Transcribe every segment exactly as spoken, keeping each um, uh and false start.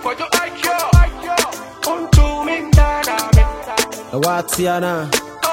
What's yana?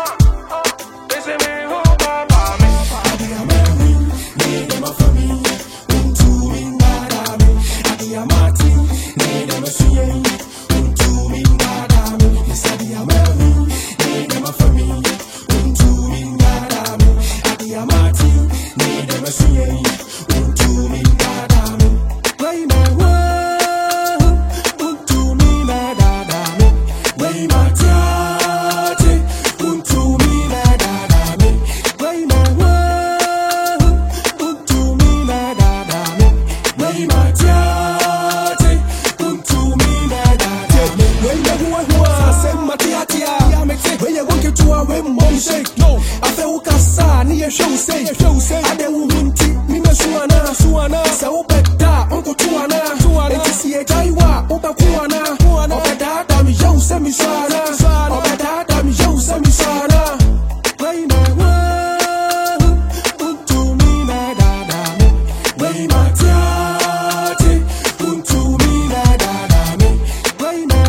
No, I feel Kasa, near show say, show say, I don't want to be a Suana, Suana, so better, Uncle Tuana, Tuana, see a Taiwa, Opa Kuana, Kuana, Opa Dam, Yo, Semi Suana, Opa Dam, Yo, Semi Suana. Way my world, to me, my dada, way my tate, to me, my dada, way my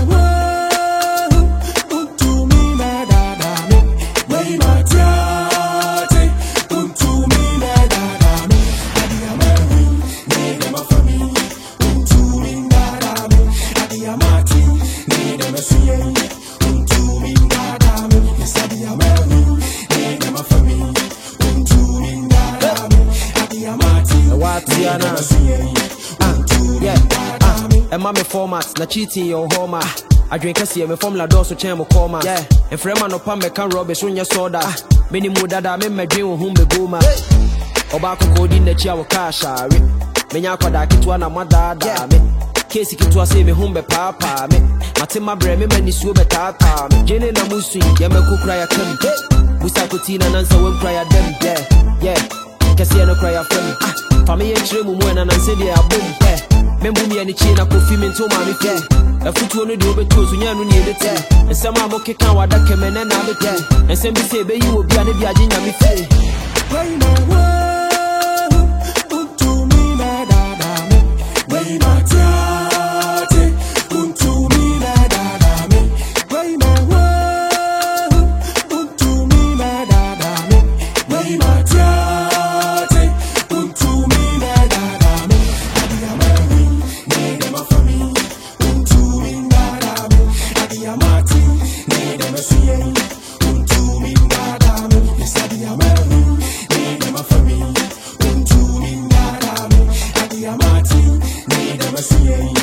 world, to me, my dada. Way my tate, unto me na dada me. Adi amati, nede mafami, unto me na dada me. Adi amati, nede masuye, unto me na dada me. Yes, adi amati, nede mafami, unto me na dada me. Adi amati, nede masuye, unto me na dada me. Emma me format, na cheating your home. I drink a see me from la door so chemo coma. Yeah, and frema no pam me can rubbish on your soda. Many more dada me me dream whom me go ma. Obako code in the chair cash are. Menya kwada kitwa na madada me. Kesi kitwa say me home be papa me. Matima bre me mani su be tata me. Jene na musu ya me ku cry kam. Busa kutina nansa we cry dem. Yeah, yeah. Kesi no cry from. Family chire mu mu na nansa dia abom. Yeah. Membu mi ani china kofi me nto ma me fe. Afutuo no de obeto nya no ne edete. Nsem a mokeka wada kemene na be te. Nsem bi se be yi obi ane bi age nya me fe. Way my world, unto me na dada me. Way my tate, unto me na dada me. Way my world, unto me na dada me. Way my tate, unto me na dada me. Adi amati, nede mafami, unto me na dada me. Adi amati, nede masuye, unto me na dada me. Yes, adi amati, nede mafami, unto me na dada me. Adi amati, nede masuye.